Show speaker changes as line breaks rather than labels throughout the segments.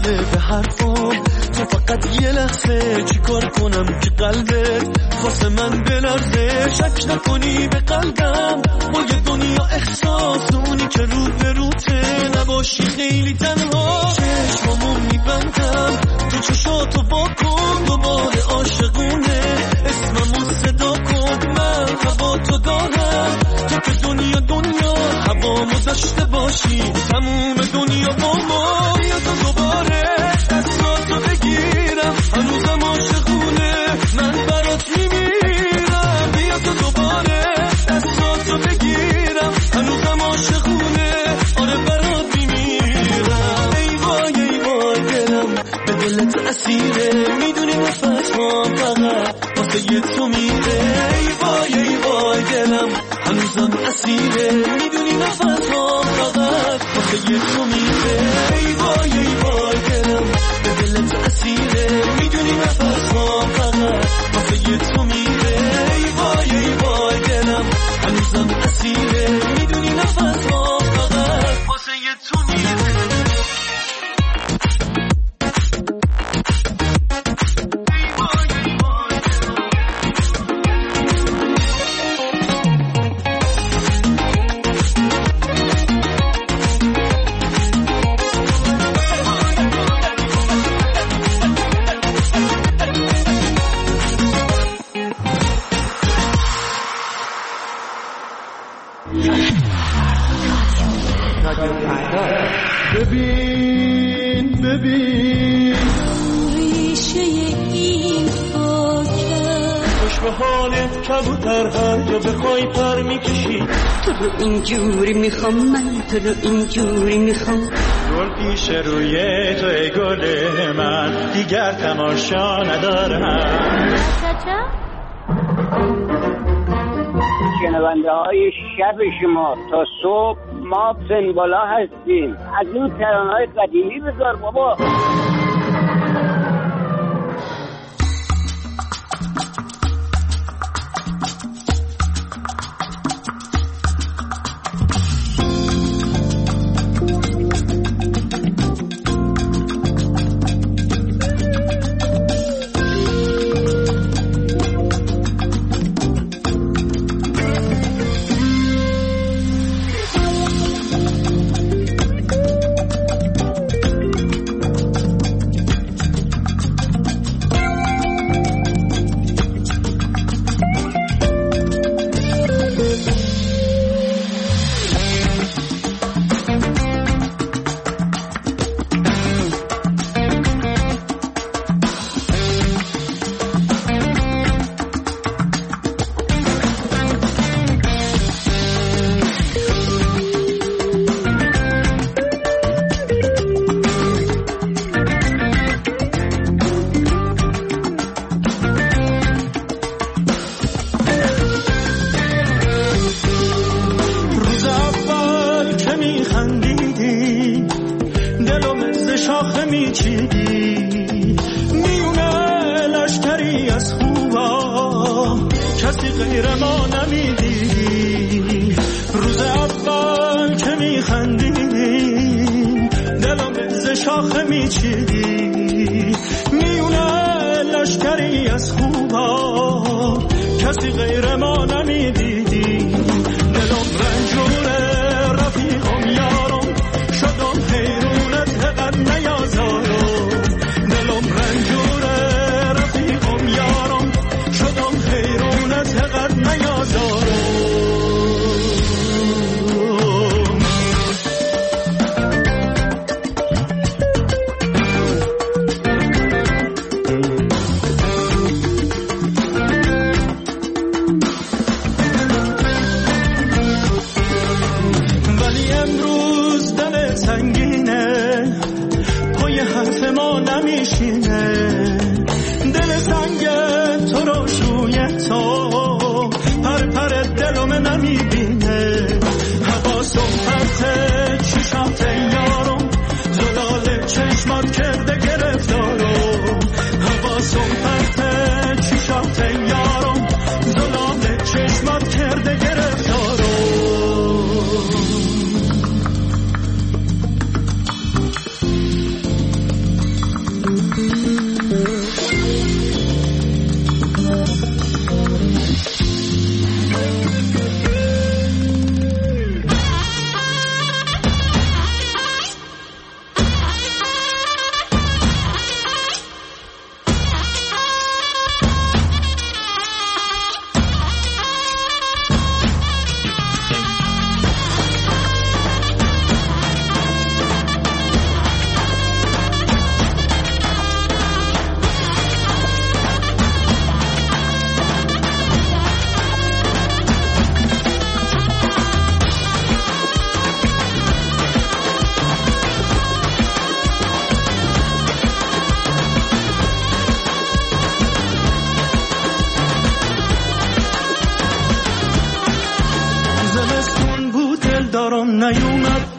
نمیده به حرفام. تو فقط یه لحظه چیکار کنم که قلبت واسه من بلرزه. شک نکنی به قلبم با یه دنیا احساس، اونی که رو به روته نباشی خیلی تنها. چشمامو میبندم تو چشاتو واکن، دوباره عاشقونه اسممو صدا کن. من هوا تو دارم تو که دنیا هوامو داشته باشی تموم دنیا با ما. بیا تو دوباره دستاتو بگیرم، هنوزم عاشقونه من برات میمیرم. بیا تو دوباره دستاتو بگیرم، هنوزم عاشقونه آره برات میمیرم. ای وای دلم به دلت اسیره، میدونی نفسم فقط واسه یه تو میره. ای وای دلم هنوزم اسیره، میدونی نفسم فقط واسه یه تو میره. ای وای دلم به دلت اسیره، میدونی نفسم فقط واسه یه تو میره. ای وای دلم هنوزم اسیره، میدونی نفسم فقط واسه یه تو میره. ببین ریشه این خاکه خوش به حالت کبوتر هر یا بخوای پر میکشی.
تو رو اینجوری میخوام، من تو رو اینجوری میخوام.
گل پیش روی توی گل من، دیگر تماشا ندارم.
شنونده های شب شما تا صبح ما فنبالا هستیم. از این ترانه‌های قدیمی بذار بابا.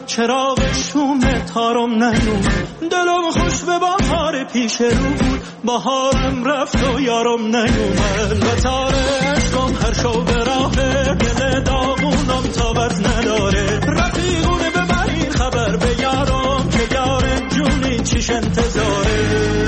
چراغ شوم تارم نیوم دلم خوش به بهار پیش رو بود بهارم رفت و یارم نیومد و تار عشقم هر شو به راه دل داغونم تابت نداره رفیقونه ببرین خبر به یارم که یارم جونی چیش انتظاره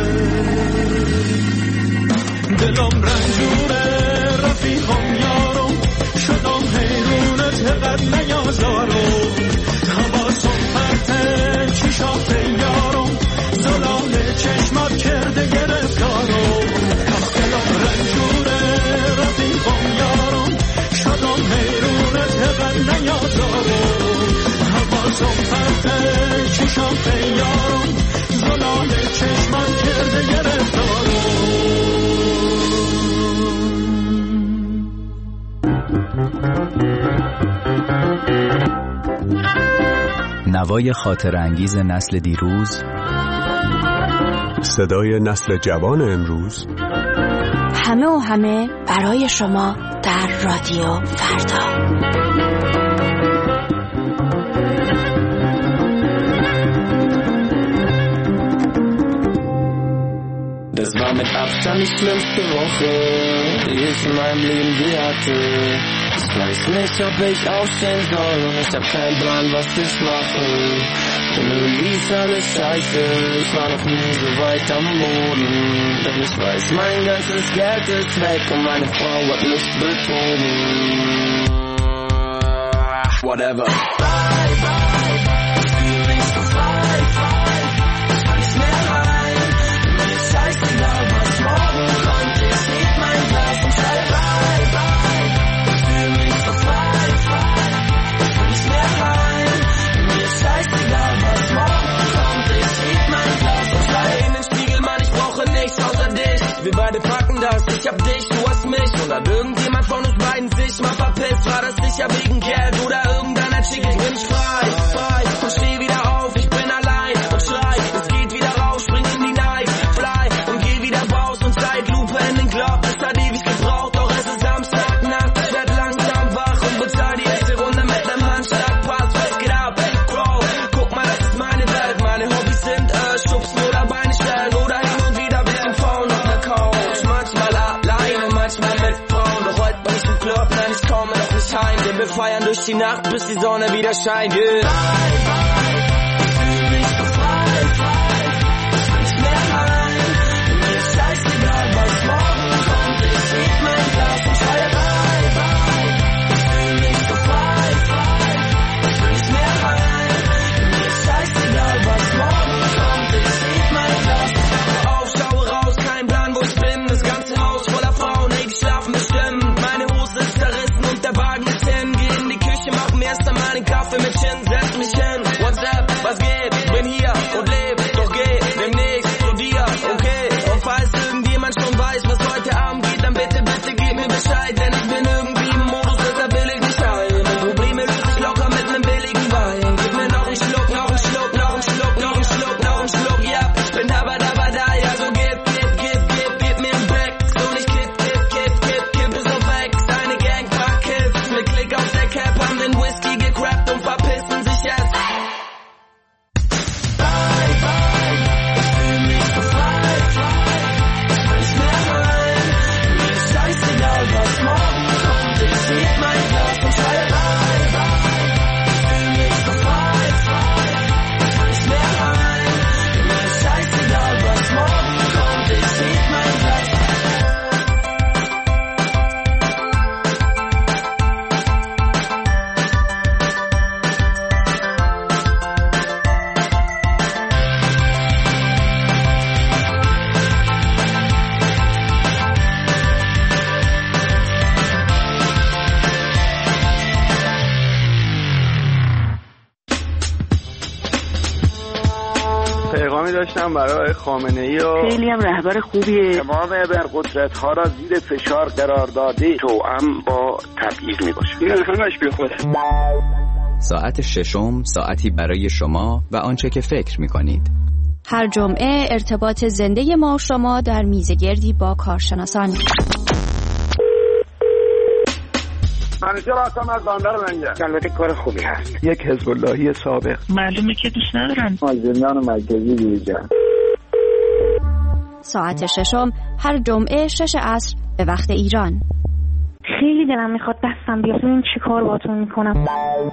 دلم رنجوره رفیقم یارم شدم حیرونت قد نیازارم حواسم پرته چشات یارم زلال چشمات کرده گرفتارم دلم رنجوره رفیقم یارم شدم حیرونت قد نیازارم حواسم پرته چشات یارم زلال چشمات کرده گرفتارم.
نوای خاطر انگیز نسل دیروز،
صدای نسل جوان امروز،
همه و همه برای شما در رادیو فردا.
Das war mit Abstand die schlimmste Woche, die ich in meinem Leben je hatte. Ich weiß nicht, ob ich aufstehen soll und ich hab keinen Plan, was ich mache. Denn irgendwie ist alles scheiße, ich war noch nie so weit am Boden. Doch ich weiß, mein ganzes Geld ist weg und meine Frau hat mich betrogen. Whatever. Bye, bye, ich fühl mich so frei, frei. Ich kann nicht mehr rein. Mir ist scheißegal, was morgen kommt. Ich heb mein Glas und schrei bye, bye. Ich fühl mich so frei, frei. Ich kann nicht mehr rein. Mir ist scheißegal, was morgen kommt. Ich heb mein Glas und schrei in den Spiegel, Mann, ich brauche nichts außer dich. Wir beide packen das, ich hab dich, du hast mich. Und hat irgendjemand von uns beiden sich mal verpisst? War das sicher wegen Geld oder irgendeiner Chick? Ich bin frei, frei und steh wieder auf. Ich bin allein und schrei, es geht wieder raus, spring in die Night, fly und geh wieder raus und Zeitlupe in den Glock. Es hat ewig gebraucht, doch es ist Samstagnacht. Ich werd langsam wach und bezahl die erste Runde mit nem Handschlagpass. Was geht ab, Bro? Guck mal, das ist meine Welt. Meine Hobbys sind Schubsen oder Beine stellen oder hin und wieder bisschen Frauen auf der Couch. Manchmal alleine, manchmal mit Frauen. Doch heute bin ich im Club, nein, ich komme noch nicht heim. Denn wir feiern durch die Nacht, bis die Sonne wieder scheint. Yeah. Bye, bye, ich fühl mich so frei, frei. Ich kann nicht mehr rein. Mir ist scheißegal, was morgen kommt. Ich heb mein Glas und schreie bye, bye. Ich fühl mich so frei, frei. Ich kann nicht mehr rein. Mir ist scheißegal, was morgen kommt. Ich heb mein Glas. Auf, schaue raus, kein Plan, wo ich bin. Das ganze Haus voller Frauen, ey, die schlafen bestimmt. Meine Hose ist zerrissen und der Wagen ist hin. Geh in die Küche, mach mir erst einmal einen Kaffee mit Gin. Setz mich hin, what's up, was geht? Bin hier und leb, doch geh demnächst zu dir, okay? Und falls irgendjemand schon weiß, was heute Abend geht, dann bitte, bitte gib mir Bescheid. Denn ich bin irgendwie im Modus, deshalb will ich nicht heim. Probleme löse ich locker mit nem billigen Wein. Gib mir noch einen Schluck, noch einen Schluck, noch einen Schluck, noch einen Schluck, noch einen Schluck, ja. Ich bin da, ja, so gib mir einen Back. So nicht kipp es auf weg. Deine Gang paar Kids mit Klick auf der Cap haben den Whisky gecrappt und verpissen sich jetzt. Bye, bye, ich fühl mich so frei, frei. Ich kann nicht mehr rein. Mir ist scheißegal, was morgen kommt. Ich heb mein Glas und schreie bye, bye. Ich fühl mich so frei, frei. Ich kann nicht mehr rein. Mir ist scheißegal, was morgen kommt. Ich heb mein Glas.
پیغامی داشتم برای خامنه‌ای و
خیلی هم رهبر خوبیه.
تمام ابرقدرت‌ها را زیر فشار قرار داده توأم با تبعیض میباشه. این همش بیخوده.
ساعت ششم، ساعتی برای شما و آنچه که فکر می‌کنید.
هر جمعه ارتباط زنده ما و شما در میزگردی با کارشناسان.
همیشه راستم از بندر لنگه. البته کار خوبی هست.
یک حزب اللهی سابق.
معلومه که دوست ندارن.
از زندان مرکزی بیرون.
ساعت ششم هر جمعه 6 عصر به وقت ایران.
خیلی دلم میخواد دستم بیاد ببینم چی کار باهاتون میکنم.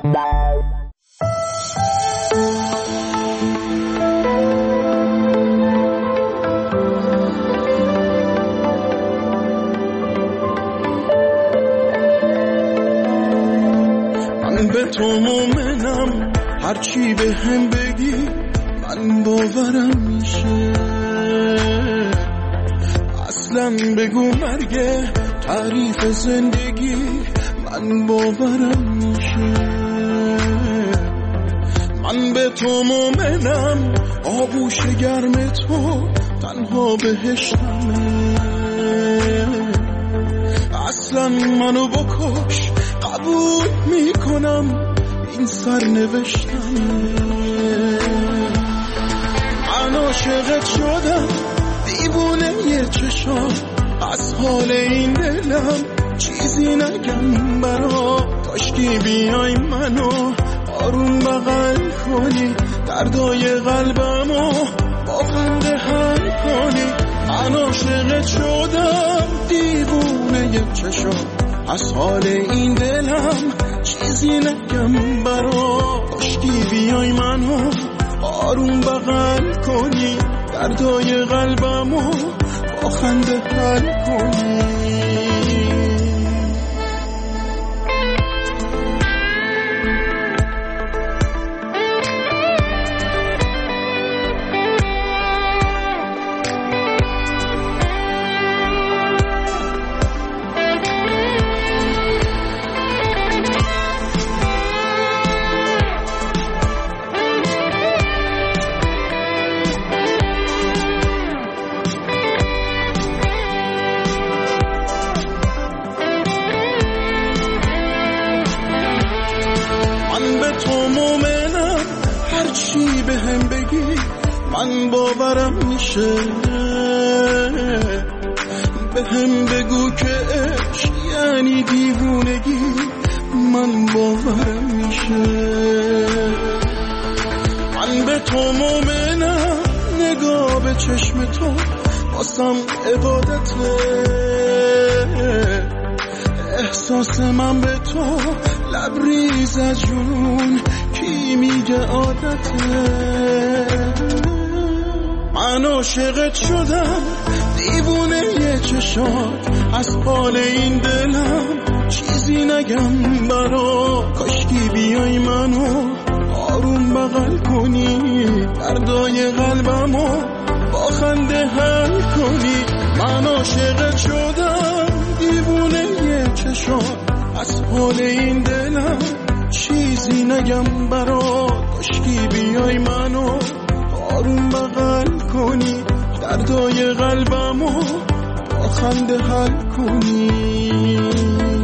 من به تو مومنم، هرچی به هم بگی من باورم میشه. اصلا بگو مرگ تعریف زندگی من باورم میشه. من به تو مومنم، آغوش گرم تو تنها بهشتمه. اصلا منو بکش قبول میکنم، این سرنوشتمه. من عاشقت شدم، دیوونه یه چشام، از حال این دلم چیزی نگم برا. کاشکی بیای منو آروم بغل کنی، دردای قلبمو با خنده حل کنی. من عاشقت شدم، دیوونه یه چشام، از حال این دلم چیزی نگم برا. کاشکی بیای منو آروم بغل کنی، دردای قلبمو با خنده حل کنی. من باورم میشه. به هم بگو که عشق یعنی دیوونگی من باورم میشه. من به تو مومنم، نگاه به چشم تو واسم عبادته. احساس من به تو لبریز از جنون کی میگه عادته. من عاشقت شدم، دیوونه یه چشات، از حال این دلم چیزی نگم برا. کاشکی بیای منو آروم بغل کنی، دردای قلبمو با خنده حل کنی. من عاشقت شدم، دیوونه یه چشات، از حال این دلم چیزی نگم برا. کاشکی بیای منو آروم بغل کنی، دردای قلبمو با خنده حل کنی.